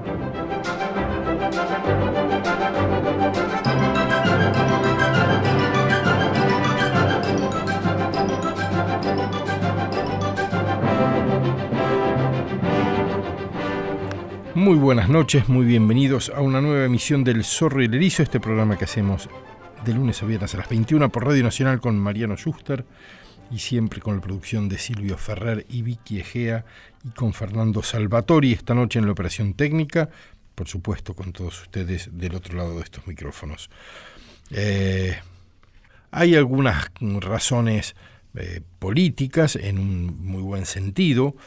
Muy buenas noches, muy bienvenidos a una nueva emisión del Zorro y el Erizo, este programa que hacemos de lunes a viernes a las 21 por Radio Nacional con Mariano Schuster y siempre con la producción de Silvio Ferrer y Vicky Egea y con Fernando Salvatori esta noche en la operación técnica, por supuesto con todos ustedes del otro lado de estos micrófonos. Hay algunas razones políticas en un muy buen sentido,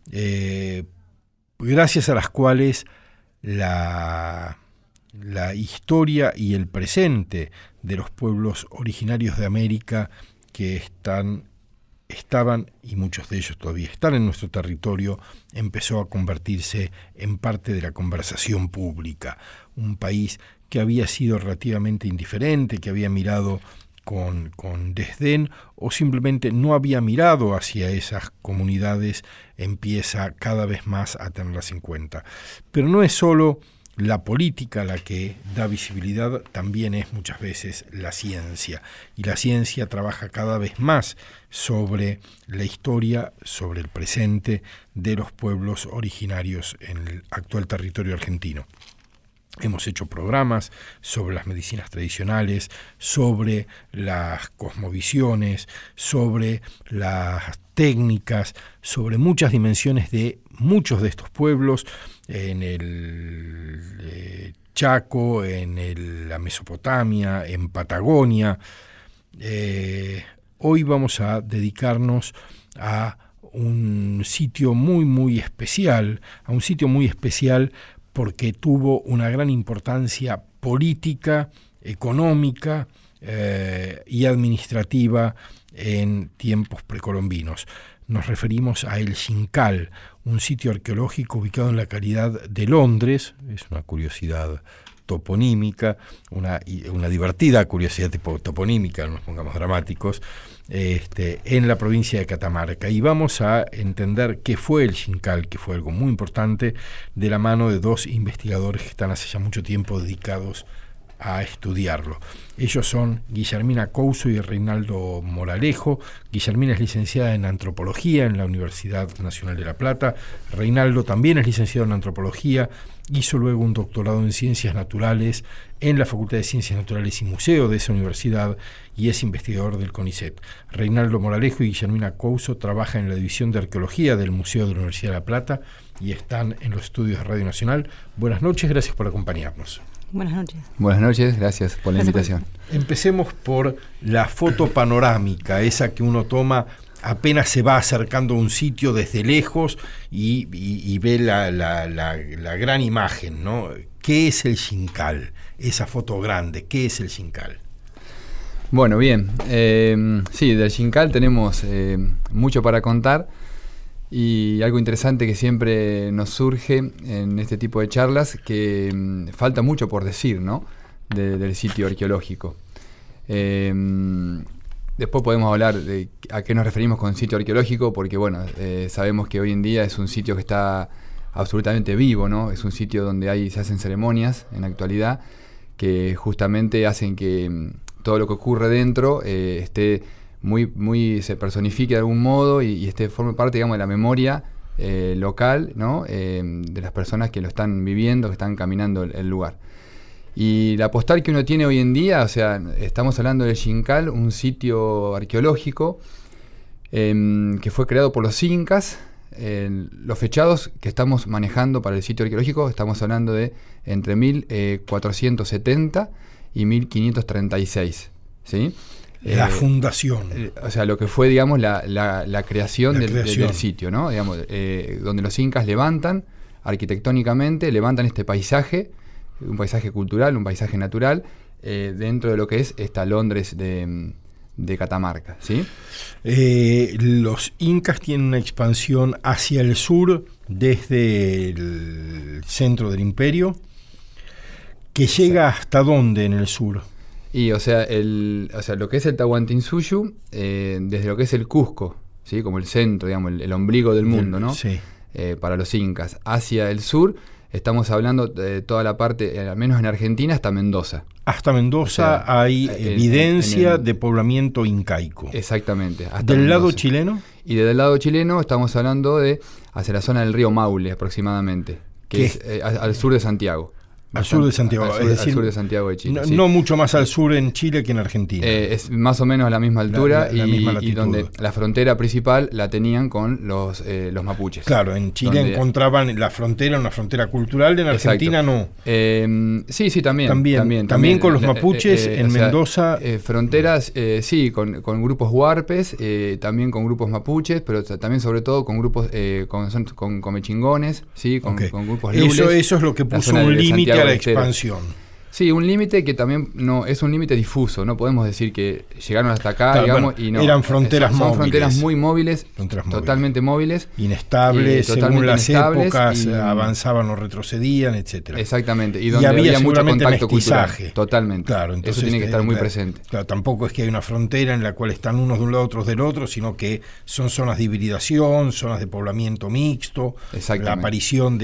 gracias a las cuales la historia y el presente de los pueblos originarios de América que estaban, y muchos de ellos todavía están en nuestro territorio, empezó a convertirse en parte de la conversación pública. Un país que había sido relativamente indiferente, que había mirado con desdén o simplemente no había mirado hacia esas comunidades, empieza cada vez más a tenerlas en cuenta. Pero no es solo la política la que da visibilidad, también es muchas veces la ciencia. Y la ciencia trabaja cada vez más sobre la historia, sobre el presente de los pueblos originarios en el actual territorio argentino. Hemos hecho programas sobre las medicinas tradicionales, sobre las cosmovisiones, sobre las técnicas, sobre muchas dimensiones de muchos de estos pueblos, en el Chaco, en la Mesopotamia, en Patagonia. Hoy vamos a dedicarnos a un sitio muy especial, porque tuvo una gran importancia política, económica y administrativa en tiempos precolombinos. Nos referimos a El Xincal, un sitio arqueológico ubicado en la localidad de Londres, es una curiosidad toponímica, una divertida curiosidad toponímica, no nos pongamos dramáticos, en la provincia de Catamarca. Y vamos a entender qué fue el Xincal, que fue algo muy importante, de la mano de dos investigadores que están hace ya mucho tiempo dedicados a estudiarlo. Ellos son Guillermina Couso y Reinaldo Moralejo. Guillermina es licenciada en Antropología en la Universidad Nacional de La Plata. Reinaldo también es licenciado en Antropología, hizo luego un doctorado en Ciencias Naturales en la Facultad de Ciencias Naturales y Museo de esa universidad y es investigador del CONICET. Reinaldo Moralejo y Guillermina Couso trabajan en la División de Arqueología del Museo de la Universidad de La Plata y están en los estudios de Radio Nacional. Buenas noches, gracias por acompañarnos. Buenas noches. Buenas noches, gracias por la invitación. Empecemos por la foto panorámica, esa que uno toma apenas se va acercando a un sitio desde lejos y ve la gran imagen, ¿no? ¿Qué es el Xincal? Esa foto grande, ¿qué es el Xincal? Bueno, bien, sí, del Xincal tenemos mucho para contar. Y algo interesante que siempre nos surge en este tipo de charlas, que falta mucho por decir, ¿no? Del sitio arqueológico. Después podemos hablar de a qué nos referimos con sitio arqueológico, porque bueno, sabemos que hoy en día es un sitio que está absolutamente vivo, ¿no? Es un sitio donde se hacen ceremonias en la actualidad que justamente hacen que todo lo que ocurre dentro esté muy se personifique de algún modo y forme parte, digamos, de la memoria local, ¿no? De las personas que lo están viviendo, que están caminando el lugar. Y la postal que uno tiene hoy en día, o sea, estamos hablando del Xincal, un sitio arqueológico que fue creado por los incas. Los fechados que estamos manejando para el sitio arqueológico, estamos hablando de entre 1470 y 1536, ¿sí? La fundación. O sea, lo que fue, digamos, la creación del sitio, ¿no? Digamos, donde los incas levantan arquitectónicamente, levantan este paisaje, un paisaje cultural, un paisaje natural, dentro de lo que es esta Londres de Catamarca, ¿sí? Los incas tienen una expansión hacia el sur desde el centro del imperio, que llega hasta dónde en el sur. Y o sea, lo que es el Tahuantinsuyu, desde lo que es el Cusco, ¿sí? Como el centro, digamos, el ombligo del mundo, ¿no? Sí. Para los incas, hacia el sur, estamos hablando de toda la parte, al menos en Argentina, hasta Mendoza. Hasta Mendoza, o sea, hay evidencia de poblamiento incaico. Exactamente. Hasta ¿Del Mendoza. lado chileno? Y del lado chileno estamos hablando de hacia la zona del río Maule aproximadamente, que es al sur de Santiago. Al sur de Santiago, es decir, al sur de Santiago de Chile. No mucho más al sur en Chile que en Argentina. Es más o menos a la misma altura la misma latitud. Y donde la frontera principal la tenían con los mapuches. Claro, en Chile encontraban la frontera, una frontera cultural, en Argentina exacto. No. Sí, también. También con los mapuches en Mendoza. Fronteras, sí, con grupos huarpes, también con grupos mapuches, pero también sobre todo con grupos con comechingones, ¿sí? Con grupos lules. Eso es lo que puso un límite a la expansión. Sí, un límite que también no es un límite difuso, no podemos decir que llegaron hasta acá, claro, digamos, bueno, y no. Eran fronteras móviles. Son fronteras muy móviles, totalmente móviles. Inestables, según las épocas, avanzaban o retrocedían, etcétera. Exactamente, y donde había mucho contacto mestizaje. Cultural. Totalmente. Claro, entonces, eso tiene que estar muy presente. Claro, tampoco es que hay una frontera en la cual están unos de un lado, otros del otro, sino que son zonas de hibridación, zonas de poblamiento mixto, la aparición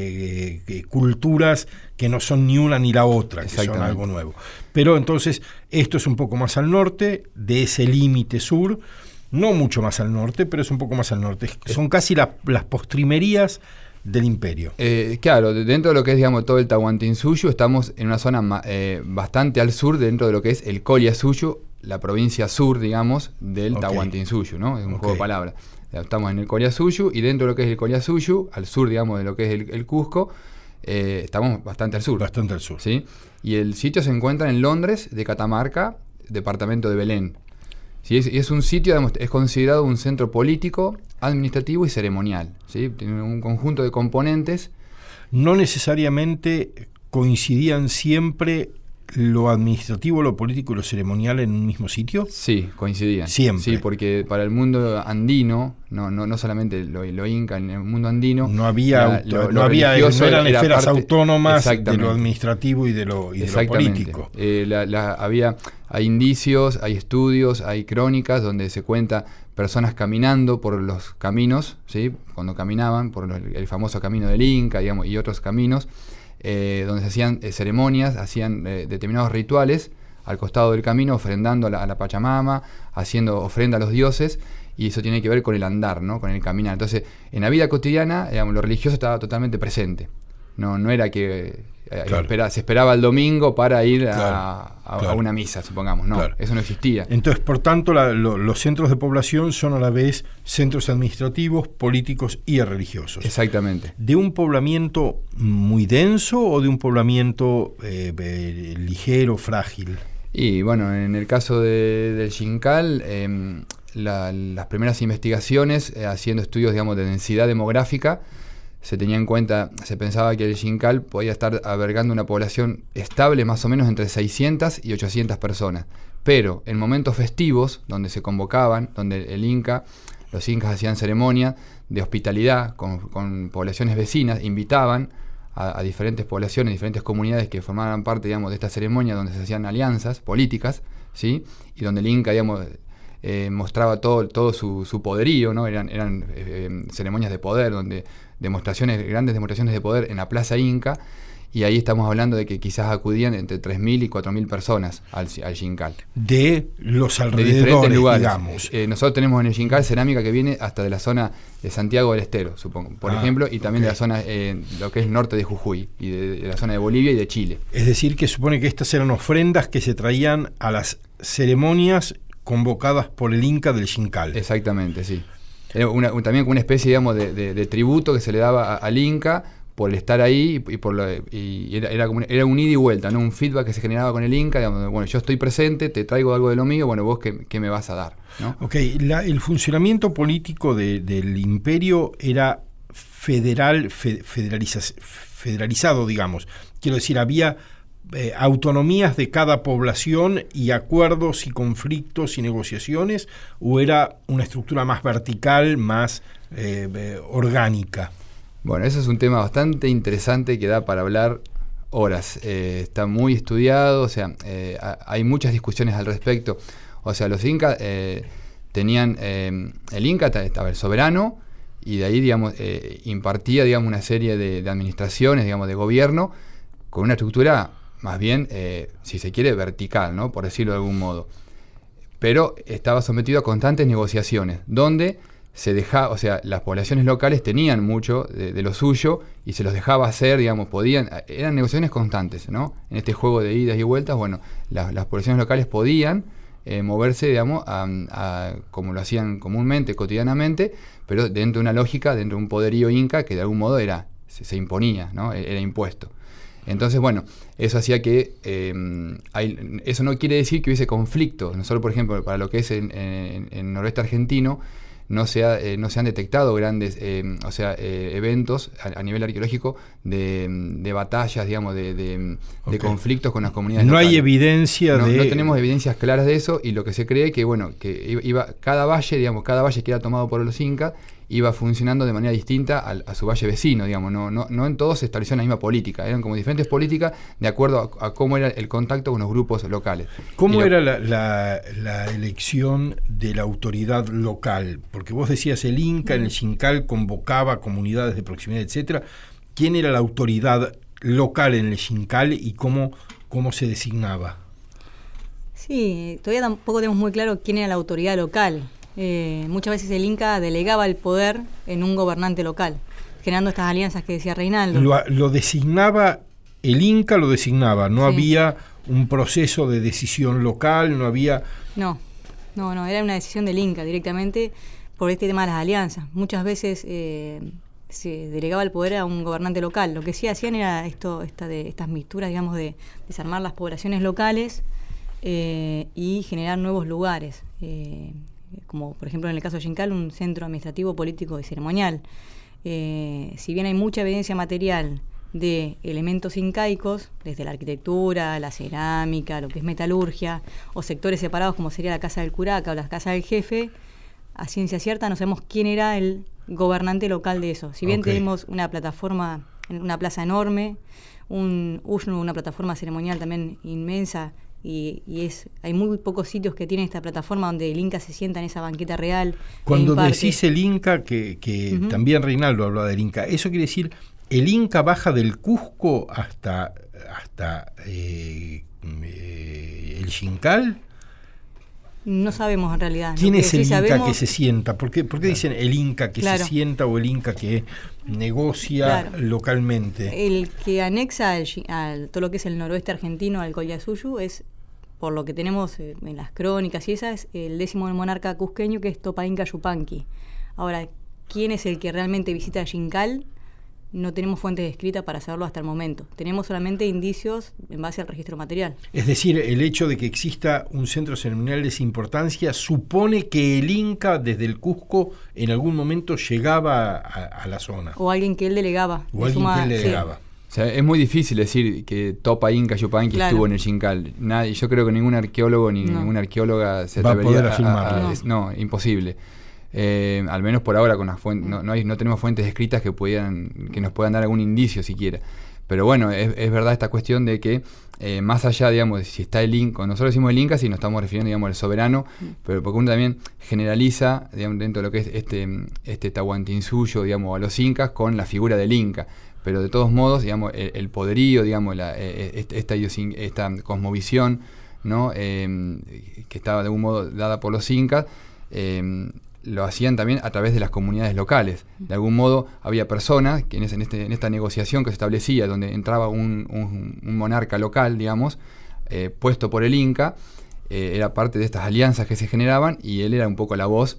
de culturas que no son ni una ni la otra, que son algo nuevo. Pero entonces, esto es un poco más al norte de ese límite sur, no mucho más al norte, pero es un poco más al norte. Son casi las postrimerías del imperio. Claro, dentro de lo que es, digamos, todo el Tahuantinsuyo, estamos en una zona bastante al sur, dentro de lo que es el Collasuyo, la provincia sur, digamos, del Tahuantinsuyo, ¿no? Es un juego de palabras. Estamos en el Collasuyo, y dentro de lo que es el Collasuyo, al sur, digamos, de lo que es el Cusco, estamos bastante al sur. Bastante al sur. ¿Sí? Y el sitio se encuentra en Londres de Catamarca, departamento de Belén. ¿Sí? Es un sitio, digamos, es considerado un centro político, administrativo y ceremonial. ¿Sí? Tiene un conjunto de componentes. No necesariamente coincidían siempre lo administrativo, lo político y lo ceremonial en un mismo sitio. Sí, coincidían. Siempre. Sí, porque para el mundo andino, no solamente lo inca, en el mundo andino, no eran esferas autónomas de lo administrativo y de lo político. Hay indicios, hay estudios, hay crónicas donde se cuenta personas caminando por los caminos, ¿sí? Cuando caminaban por el famoso camino del Inca, digamos, y otros caminos, donde se hacían ceremonias, hacían determinados rituales al costado del camino, ofrendando a la Pachamama, haciendo ofrenda a los dioses, y eso tiene que ver con el andar, ¿no? Con el caminar. Entonces, en la vida cotidiana, digamos, lo religioso estaba totalmente presente. No era que se esperaba el domingo para ir a una misa, supongamos. No, eso no existía. Entonces, por tanto, los centros de población son a la vez centros administrativos, políticos y religiosos. Exactamente. ¿De un poblamiento muy denso o de un poblamiento ligero, frágil? Y bueno, en el caso del Xincal, las primeras investigaciones, haciendo estudios, digamos, de densidad demográfica, se tenía en cuenta, se pensaba que el Xincal podía estar albergando una población estable más o menos entre 600 y 800 personas. Pero en momentos festivos, donde se convocaban, donde los incas hacían ceremonia de hospitalidad con poblaciones vecinas, invitaban a diferentes poblaciones, diferentes comunidades que formaban parte, digamos, de esta ceremonia, donde se hacían alianzas políticas, ¿sí? Y donde el Inca, digamos, mostraba todo su poderío, ¿no? Eran ceremonias de poder, donde grandes demostraciones de poder en la Plaza Inca, y ahí estamos hablando de que quizás acudían entre 3.000 y 4.000 personas al Xincal. De los alrededores, de diferentes lugares. Digamos. Nosotros tenemos en el Xincal cerámica que viene hasta de la zona de Santiago del Estero, supongo, por ejemplo, y también de la zona, lo que es norte de Jujuy, y de la zona de Bolivia y de Chile. Es decir, que supone que estas eran ofrendas que se traían a las ceremonias convocadas por el Inca del Xincal. Exactamente, sí. También una especie, digamos, de tributo que se le daba al Inca por el estar ahí, y era un ida y vuelta, ¿no? Un feedback que se generaba con el Inca, digamos, bueno, yo estoy presente, te traigo algo de lo mío, bueno, vos qué me vas a dar, ¿no? Ok, el funcionamiento político del imperio era federalizado, digamos. Quiero decir, había autonomías de cada población y acuerdos y conflictos y negociaciones, o era una estructura más vertical, más orgánica. Bueno, eso es un tema bastante interesante que da para hablar horas. Está muy estudiado, o sea, hay muchas discusiones al respecto. O sea, los incas tenían, el Inca estaba el soberano, y de ahí, digamos, impartía, digamos, una serie de administraciones, digamos, de gobierno, con una estructura más bien, si se quiere, vertical, ¿no? Por decirlo de algún modo. Pero estaba sometido a constantes negociaciones, donde se dejaba, o sea, las poblaciones locales tenían mucho de lo suyo y se los dejaba hacer, digamos, eran negociaciones constantes, ¿no? En este juego de idas y vueltas, bueno, las poblaciones locales podían moverse, digamos, como lo hacían comúnmente, cotidianamente, pero dentro de una lógica, dentro de un poderío inca que de algún modo se imponía, ¿no? Era impuesto. Entonces, bueno, eso hacía que eso no quiere decir que hubiese conflictos. No solo, por ejemplo, para lo que es en noroeste argentino, no se han detectado grandes eventos a nivel arqueológico de batallas, digamos, de conflictos con las comunidades locales. No hay evidencia no tenemos evidencias claras de eso, y lo que se cree que, bueno, que cada valle que era tomado por los incas iba funcionando de manera distinta a su valle vecino, digamos. No en todos se estableció la misma política, eran como diferentes políticas de acuerdo a cómo era el contacto con los grupos locales. ¿Cómo era la elección de la autoridad local? Porque vos decías el Inca en el Xincal convocaba comunidades de proximidad, etcétera. ¿Quién era la autoridad local en el Xincal y cómo se designaba? Sí, todavía tampoco tenemos muy claro quién era la autoridad local. Muchas veces el Inca delegaba el poder en un gobernante local, generando estas alianzas que decía Reinaldo. Lo designaba, el Inca lo designaba, no Sí. había un proceso de decisión local, no había... No, era una decisión del Inca directamente por este tema de las alianzas. Muchas veces se delegaba el poder a un gobernante local. Lo que sí hacían era estas mixturas, digamos, de desarmar las poblaciones locales y generar nuevos lugares. Como por ejemplo en el caso de Xincal, un centro administrativo, político y ceremonial. Si bien hay mucha evidencia material de elementos incaicos, desde la arquitectura, la cerámica, lo que es metalurgia, o sectores separados como sería la casa del curaca o la casa del jefe, a ciencia cierta no sabemos quién era el gobernante local de eso. Si bien tenemos una plataforma, una plaza enorme, un ushnu, una plataforma ceremonial también inmensa, y hay muy pocos sitios que tienen esta plataforma donde el Inca se sienta en esa banqueta real. Cuando decís el Inca, que también Reinaldo hablaba del Inca, ¿eso quiere decir el Inca baja del Cusco hasta el Xincal? No sabemos en realidad. ¿Quién es el Inca que se sienta? ¿Por qué dicen el Inca que Claro. se sienta o el Inca que negocia localmente? El que anexa al todo lo que es el noroeste argentino, al Collasuyu, es, por lo que tenemos en las crónicas y es el 10º monarca cusqueño, que es Topa Inca Yupanqui. Ahora, ¿quién es el que realmente visita Xincal? No tenemos fuentes escritas para saberlo hasta el momento. Tenemos solamente indicios en base al registro material. Es decir, el hecho de que exista un centro ceremonial de esa importancia supone que el Inca desde el Cusco en algún momento llegaba a la zona. O alguien que él delegaba. O alguien que él delegaba. O sea, es muy difícil decir que Topa Inca Yupanqui estuvo en el Xincal. Yo creo que ningún arqueólogo ni ninguna arqueóloga se va a poder atrevería afirmarlo. No, imposible. Al menos por ahora con las fuentes, no tenemos fuentes escritas que nos puedan dar algún indicio siquiera. Pero bueno, es verdad esta cuestión de que más allá, digamos, de si está el Inca, cuando nosotros decimos el Inca, si nos estamos refiriendo, digamos, al soberano, pero porque uno también generaliza, digamos, dentro de lo que es este Tahuantinsuyo, digamos, a los incas con la figura del Inca. Pero de todos modos, digamos, el poderío, digamos, esta cosmovisión, ¿no? Que estaba de algún modo dada por los incas, lo hacían también a través de las comunidades locales. De algún modo había personas que en esta negociación que se establecía, donde entraba un monarca local, digamos, puesto por el Inca, era parte de estas alianzas que se generaban, y él era un poco la voz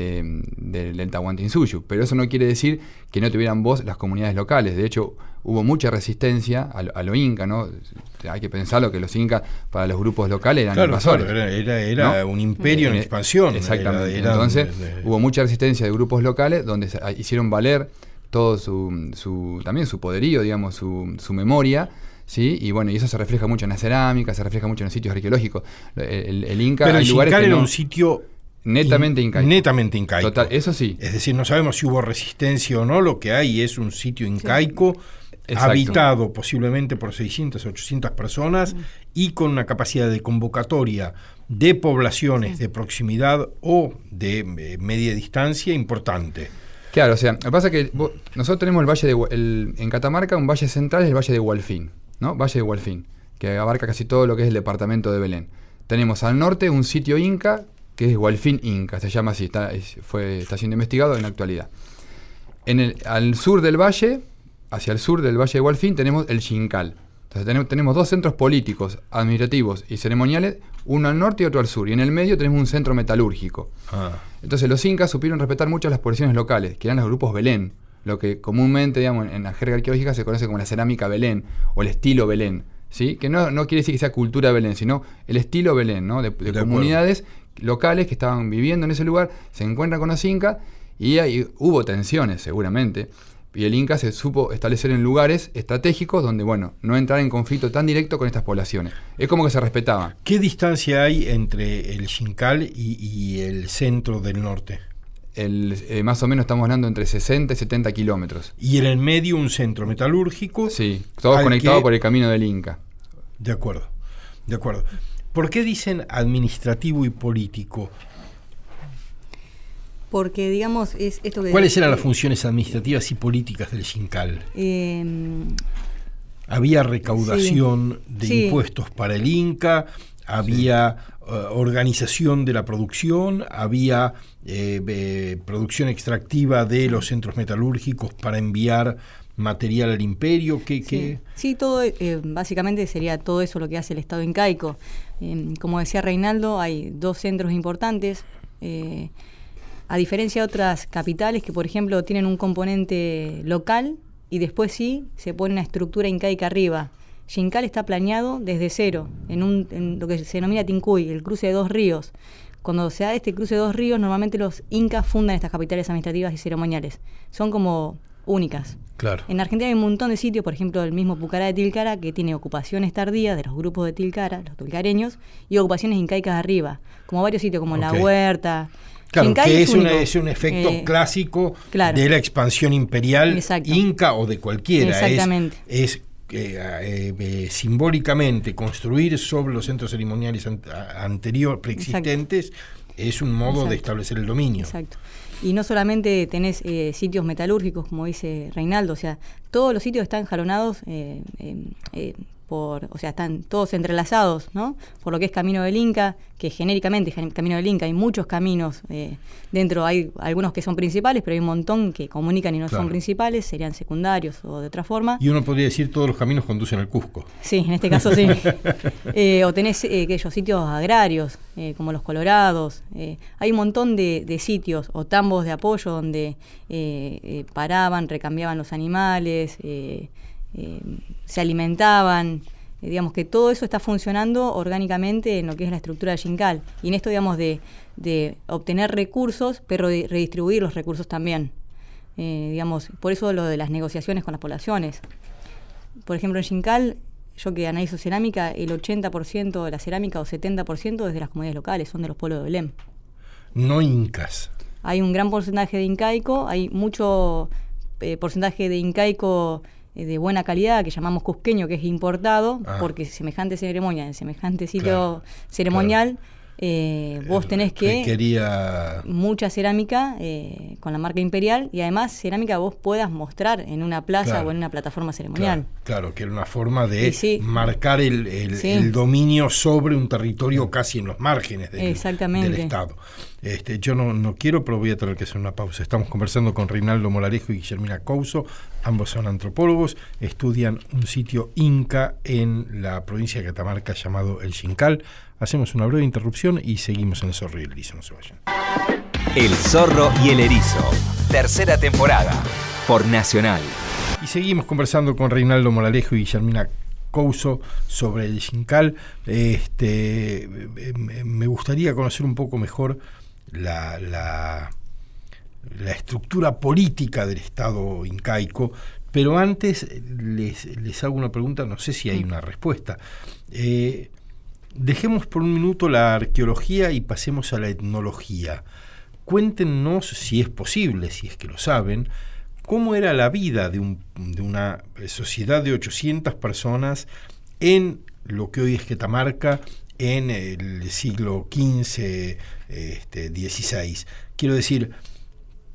del Tahuantinsuyo. Pero eso no quiere decir que no tuvieran voz las comunidades locales. De hecho, hubo mucha resistencia a lo inca, ¿no? Hay que pensarlo que los incas para los grupos locales eran invasores. Era ¿no? Un imperio en expansión. Exactamente. Entonces hubo mucha resistencia de grupos locales donde hicieron valer todo también su poderío, digamos, su memoria. ¿Sí? Y bueno, y eso se refleja mucho en la cerámica, se refleja mucho en los sitios arqueológicos. El Inca, pero hay el lugares Xincal que era no, un sitio netamente incaico. Netamente incaico. Total, eso sí. Es decir, no sabemos si hubo resistencia o no, lo que hay es un sitio incaico, habitado posiblemente por 600 o 800 personas y con una capacidad de convocatoria de poblaciones de proximidad o de media distancia importante. Claro, o sea, lo que pasa es que nosotros tenemos el valle en Catamarca, un valle central es el valle de Hualfín, ¿no? Valle de Hualfín, que abarca casi todo lo que es el departamento de Belén. Tenemos al norte un sitio inca, que es Hualfín Inca, se llama así, está siendo investigado en la actualidad. Al sur del valle, hacia el sur del valle de Hualfín, tenemos el Xincal. Entonces tenemos dos centros políticos, administrativos y ceremoniales, uno al norte y otro al sur. Y en el medio tenemos un centro metalúrgico. Entonces los incas supieron respetar mucho las poblaciones locales, que eran los grupos Belén, lo que comúnmente, digamos, en la jerga arqueológica se conoce como la cerámica Belén o el estilo Belén, ¿sí? Que no quiere decir que sea cultura Belén, sino el estilo Belén, ¿no? De comunidades locales que estaban viviendo en ese lugar, se encuentran con los incas y ahí hubo tensiones seguramente. Y el Inca se supo establecer en lugares estratégicos donde, bueno, no entrar en conflicto tan directo con estas poblaciones. Es como que se respetaban. ¿Qué distancia hay entre el Xincal y el centro del norte? Más o menos estamos hablando entre 60 y 70 kilómetros. Y en el medio un centro metalúrgico. Sí, todos conectados por el camino del Inca. De acuerdo. ¿Por qué dicen administrativo y político? Porque, digamos, es esto que... ¿Cuáles eran las funciones administrativas y políticas del Xincal? ¿Había recaudación de impuestos para el Inca? ¿Había organización de la producción? ¿Había producción extractiva de los centros metalúrgicos para enviar material al imperio? Sí, todo, básicamente sería todo eso lo que hace el Estado incaico. Como decía Reinaldo, hay dos centros importantes. A diferencia de otras capitales que, por ejemplo, tienen un componente local y después sí se pone una estructura incaica arriba. Xincal está planeado desde cero, en lo que se denomina Tincuy, el cruce de dos ríos. Cuando se da este cruce de dos ríos, normalmente los incas fundan estas capitales administrativas y ceremoniales. Son como únicas. Claro. En Argentina hay un montón de sitios, por ejemplo, el mismo Pucará de Tilcara, que tiene ocupaciones tardías de los grupos de Tilcara, los tulcareños, y ocupaciones incaicas arriba, como varios sitios, como La Huerta. Claro, Xincal que es un efecto clásico de la expansión imperial inca o de cualquiera. Exactamente. Es simbólicamente construir sobre los centros ceremoniales preexistentes. Es un modo de establecer el dominio. Exacto. Y no solamente tenés sitios metalúrgicos, como dice Reinaldo, o sea, todos los sitios están jalonados están todos entrelazados, ¿no? Por lo que es Camino del Inca, que genéricamente Camino del Inca hay muchos caminos, dentro hay algunos que son principales, pero hay un montón que comunican y no son principales, serían secundarios o de otra forma. Y uno podría decir todos los caminos conducen al Cusco. Sí, en este caso sí. O tenés aquellos sitios agrarios, como los Colorados. Hay un montón de sitios o tambos de apoyo donde paraban, recambiaban los animales, se alimentaban, digamos que todo eso está funcionando orgánicamente en lo que es la estructura de Xincal. Y en esto, digamos, de obtener recursos, pero de redistribuir los recursos también. Digamos, por eso lo de las negociaciones con las poblaciones. Por ejemplo, en Xincal, yo que analizo cerámica, el 80% de la cerámica o 70% es de las comunidades locales, son de los pueblos de Belén. No incas. Hay un gran porcentaje de incaico, hay mucho porcentaje de incaico de buena calidad, que llamamos cusqueño, que es importado, porque semejante ceremonia, en semejante sitio ceremonial, vos tenés que mucha cerámica con la marca imperial, y además cerámica vos puedas mostrar en una plaza o en una plataforma ceremonial. Claro, que era una forma de marcar el dominio sobre un territorio casi en los márgenes del Estado. Yo no quiero, pero voy a tener que hacer una pausa. Estamos conversando con Reinaldo Morarejo y Guillermina Couso. Ambos son antropólogos, estudian un sitio inca en la provincia de Catamarca llamado el Xincal. Hacemos una breve interrupción y seguimos en El Zorro y el Erizo. No se vayan. El Zorro y el Erizo, tercera temporada, por Nacional. Y seguimos conversando con Reinaldo Morarejo y Guillermina Couso sobre el Xincal. Me gustaría conocer un poco mejor la estructura política del Estado incaico, pero antes les hago una pregunta, no sé si hay una respuesta. Dejemos por un minuto la arqueología y pasemos a la etnología. Cuéntenos, si es posible, si es que lo saben, cómo era la vida de una sociedad de 800 personas en lo que hoy es Catamarca en el siglo XV, XVI. Quiero decir,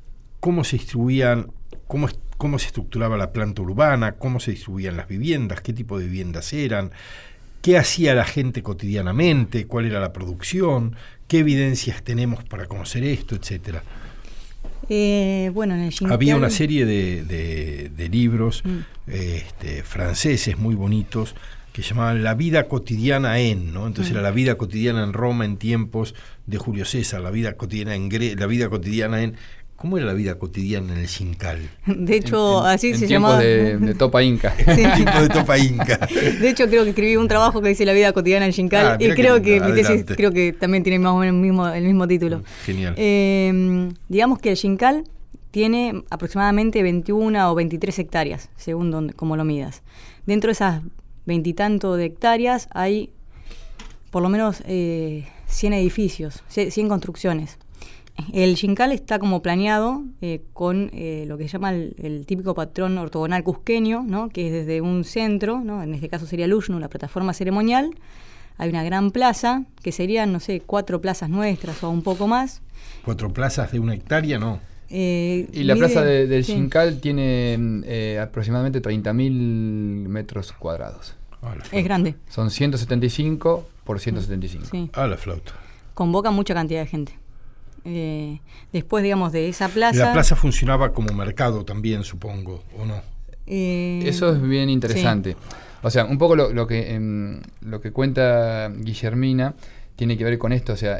cómo se distribuían, cómo se estructuraba la planta urbana, cómo se distribuían las viviendas, qué tipo de viviendas eran, qué hacía la gente cotidianamente, cuál era la producción, qué evidencias tenemos para conocer esto, etcétera. Bueno, en el Xincal había una serie de libros franceses muy bonitos que llamaban La vida cotidiana ¿no? Entonces era la vida cotidiana en Roma en tiempos de Julio César, la vida cotidiana la vida cotidiana ¿Cómo era la vida cotidiana en el Xincal? De hecho, así se llamaba. En tiempos de Topa Inca. Sí. En tiempos de Topa Inca. De hecho, creo que escribí un trabajo que dice La vida cotidiana en el Xincal, y creo que mi tesis creo que también tiene más o menos el mismo título. Genial. Digamos que el Xincal tiene aproximadamente 21 o 23 hectáreas, según como lo midas. Dentro de esas 20 y tanto de hectáreas hay por lo menos 100 edificios, 100 construcciones. El Xincal está como planeado con lo que se llama el típico patrón ortogonal cusqueño, ¿no? Que es desde un centro, ¿no? En este caso sería el Uxnu, la plataforma ceremonial. Hay una gran plaza, que serían, no sé, 4 plazas nuestras o un poco más. 4 plazas de 1 hectárea, ¿no. Y la plaza del Xincal tiene aproximadamente 30.000 metros cuadrados. Es grande. Son 175 por 175. Sí. La flauta. Convoca mucha cantidad de gente. Después, digamos, de esa plaza... La plaza funcionaba como mercado también, supongo, ¿o no? Eso es bien interesante. Sí. O sea, un poco lo que cuenta Guillermina tiene que ver con esto. O sea,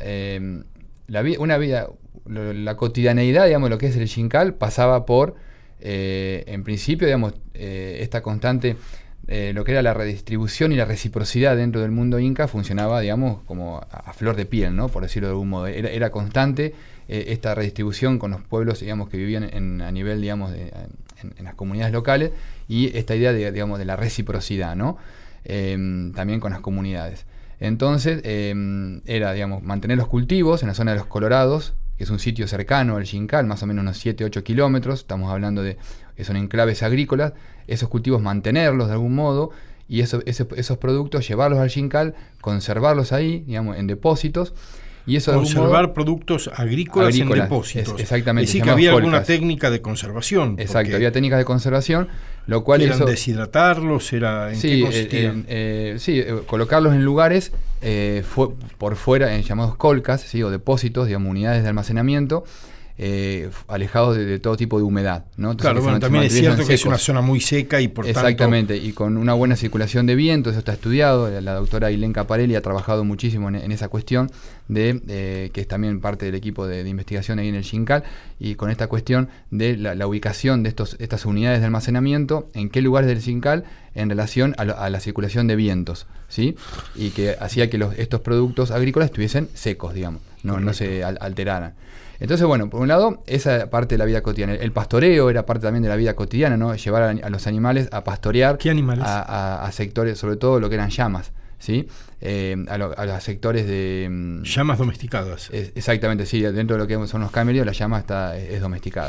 la cotidianeidad, digamos, lo que es el Xincal pasaba por, en principio, digamos, esta constante... lo que era la redistribución y la reciprocidad dentro del mundo inca funcionaba, digamos, como a flor de piel, ¿no? Por decirlo de algún modo. Era constante esta redistribución con los pueblos, digamos, que vivían a nivel, digamos, en las comunidades locales, y esta idea de, digamos, de la reciprocidad, ¿no? También con las comunidades. Entonces, era, digamos, mantener los cultivos en la zona de los Colorados, que es un sitio cercano al Xincal, más o menos unos 7-8 kilómetros, estamos hablando de que son enclaves agrícolas, esos cultivos mantenerlos de algún modo, y esos productos llevarlos al Xincal, conservarlos ahí, digamos, en depósitos, y eso conservar productos agrícolas en depósitos. Exactamente. Es decir, que había alguna técnica de conservación. Exacto, había técnicas de conservación, lo cual ¿eran deshidratarlos? ¿En qué consistían? Colocarlos en lugares por fuera, llamados colcas, ¿sí? O depósitos, digamos, unidades de almacenamiento, alejados de todo tipo de humedad, ¿no? Entonces, claro, también es cierto que es una zona muy seca y por exactamente, y con una buena circulación de viento, eso está estudiado. La doctora Ailén Caparelli ha trabajado muchísimo en esa cuestión, que es también parte del equipo de investigación ahí en el Xincal, y con esta cuestión de la ubicación de estas unidades de almacenamiento, en qué lugares del Xincal, en relación a la circulación de vientos, ¿sí? Y que hacía que estos productos agrícolas estuviesen secos, digamos, no se alteraran. Entonces, bueno, por un lado, esa parte de la vida cotidiana. El pastoreo era parte también de la vida cotidiana, ¿no? Llevar a los animales a pastorear. ¿Qué animales? A sectores, sobre todo lo que eran llamas, ¿sí? A los sectores de... llamas domesticadas. Exactamente, sí. Dentro de lo que son los camelios, la llama es domesticada.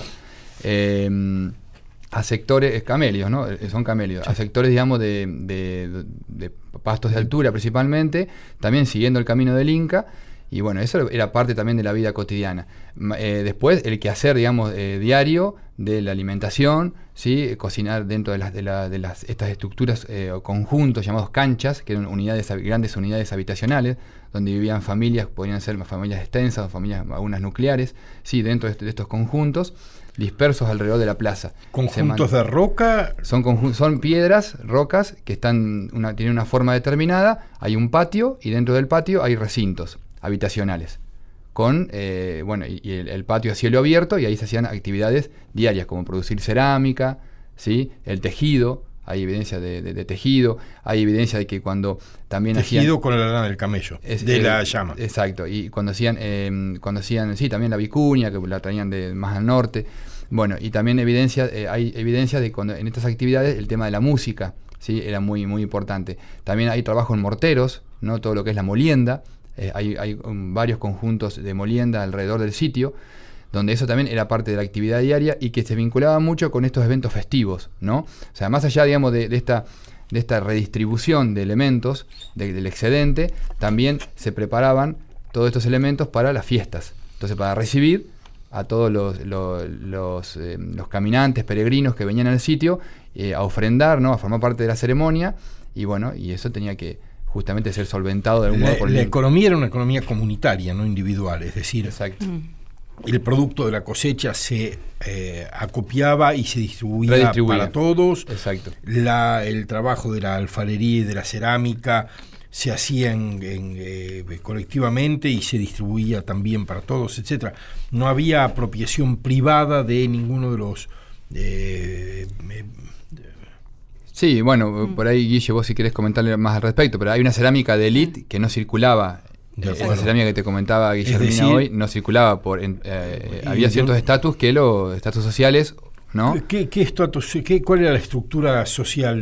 A sectores, camelios, ¿no? Son camelios. Sí. A sectores, digamos, de pastos de altura principalmente, también siguiendo el camino del Inca. Y bueno, eso era parte también de la vida cotidiana. Después, el quehacer, digamos, diario de la alimentación, ¿sí? Cocinar dentro de estas estructuras o conjuntos llamados canchas, que eran grandes unidades habitacionales, donde vivían familias, podrían ser familias extensas o familias algunas nucleares, ¿sí? Dentro de estos conjuntos, dispersos alrededor de la plaza. ¿Conjuntos de roca? Son piedras, rocas, que tienen una forma determinada, hay un patio, y dentro del patio hay recintos habitacionales, con y el patio a cielo abierto, y ahí se hacían actividades diarias, como producir cerámica, ¿sí? El tejido, hay evidencia de tejido, hay evidencia de que cuando también tejido con la lana del camello, de la llama. Exacto, y cuando hacían, sí, también la vicuña, que la traían más al norte. Bueno, y también hay evidencia de cuando en estas actividades el tema de la música, ¿sí? Era muy, muy importante. También hay trabajo en morteros, ¿no? Todo lo que es la molienda. Hay varios conjuntos de molienda alrededor del sitio, donde eso también era parte de la actividad diaria y que se vinculaba mucho con estos eventos festivos, ¿no? O sea, más allá, digamos, de esta redistribución de elementos del excedente, también se preparaban todos estos elementos para las fiestas. Entonces, para recibir a todos los caminantes, peregrinos que venían al sitio a ofrendar, ¿no? A formar parte de la ceremonia, y bueno, y eso tenía que justamente ser solventado de algún modo por la economía era una economía comunitaria, no individual, es decir, exacto. El producto de la cosecha se acopiaba y se distribuía para todos. Exacto. El trabajo de la alfarería y de la cerámica se hacía colectivamente y se distribuía también para todos, etcétera. No había apropiación privada de ninguno de los... Sí, bueno, por ahí, Guille, vos si querés comentarle más al respecto, pero hay una cerámica de élite que no circulaba. Esa cerámica que te comentaba Guillermina hoy no circulaba había ciertos estatus estatus sociales, ¿no? ¿Qué estatus? ¿Cuál era la estructura social